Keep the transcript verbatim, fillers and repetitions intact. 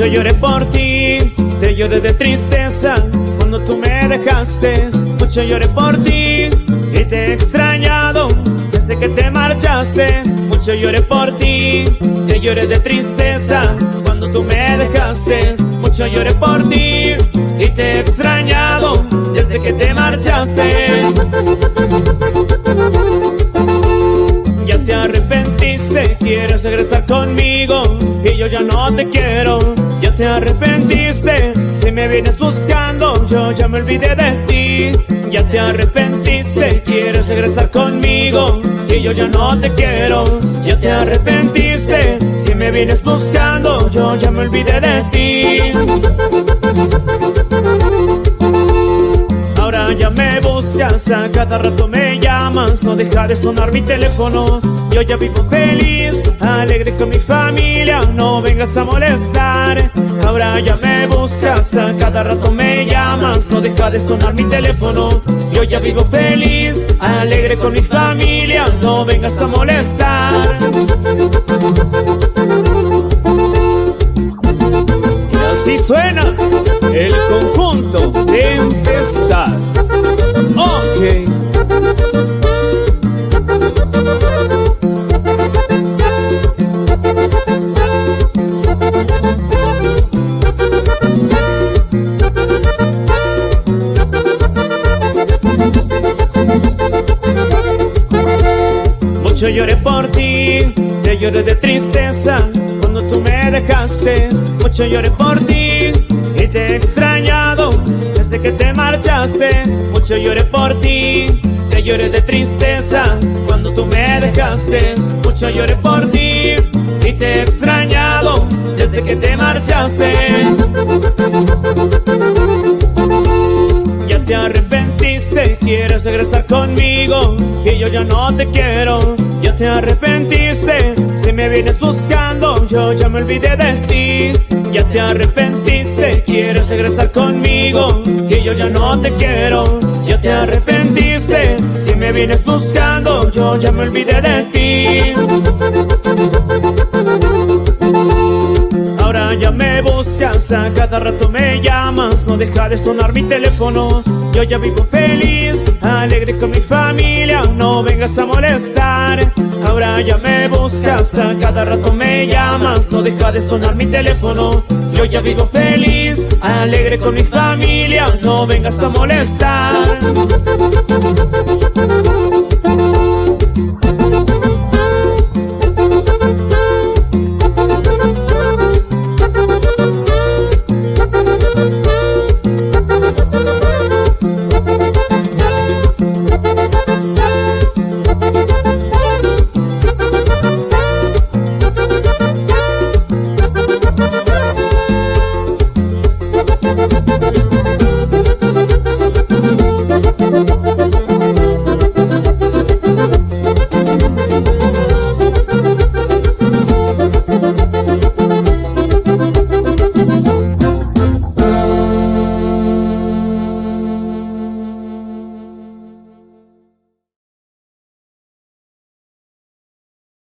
Mucho lloré por ti, te lloré de tristeza cuando tú me dejaste. Mucho lloré por ti y te he extrañado desde que te marchaste. Mucho lloré por ti, te lloré de tristeza cuando tú me dejaste. Mucho lloré por ti y te he extrañado desde que te marchaste. Ya te arrepentiste, quieres regresar conmigo y yo ya no te quiero. Ya te arrepentiste, si me vienes buscando yo ya me olvidé de ti. Ya te arrepentiste, quieres regresar conmigo y yo ya no te quiero. Ya te arrepentiste, si me vienes buscando yo ya me olvidé de ti. Ahora ya me buscas, a cada rato me llamas, no deja de sonar mi teléfono. Yo ya vivo feliz, alegre con mi familia, no vengas a molestar. Ahora ya me buscas, a cada rato me llamas, no deja de sonar mi teléfono. Yo ya vivo feliz, alegre con mi familia, no vengas a molestar. Y así suena el conjunto Tempestad. Ok. Mucho lloré por ti, te lloré de tristeza cuando tú me dejaste. Mucho lloré por ti y te he extrañado desde que te marchaste. Mucho lloré por ti, te lloré de tristeza cuando tú me dejaste. Mucho lloré por ti y te he extrañado desde que te marchaste. Ya te arrepentiste, quieres regresar conmigo y yo ya no te quiero. Ya te arrepentiste, si me vienes buscando yo ya me olvidé de ti. Ya te arrepentiste, quieres regresar conmigo y yo ya no te quiero. Ya te arrepentiste, si me vienes buscando yo ya me olvidé de ti. Ahora ya me buscas, a cada rato me llamas, no deja de sonar mi teléfono. Yo ya vivo feliz, alegre con mi familia, no vengas a molestar. Ahora ya me buscas, a cada rato me llamas, no deja de sonar mi teléfono. Yo ya vivo feliz, alegre con mi familia, no vengas a molestar.